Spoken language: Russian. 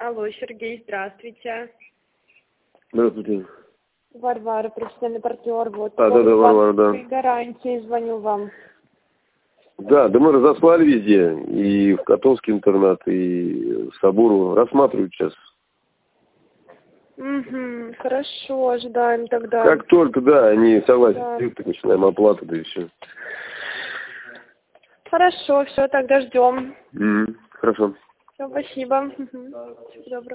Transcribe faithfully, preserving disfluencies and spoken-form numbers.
Алло, Сергей, здравствуйте. Здравствуйте. Варвара, профессиональный партнер. Вот, А, да, да, Варвара, да. гарантии звоню вам. Да, да мы разослали везде, и в Котовский интернат, и в Сабуру. Рассматривают сейчас. Угу, хорошо, ожидаем тогда. Как только, да, они согласен, Да. так начинаем оплату, да и все. Хорошо, все, тогда ждем. Угу, хорошо. Все, спасибо. Угу. Всего доброго.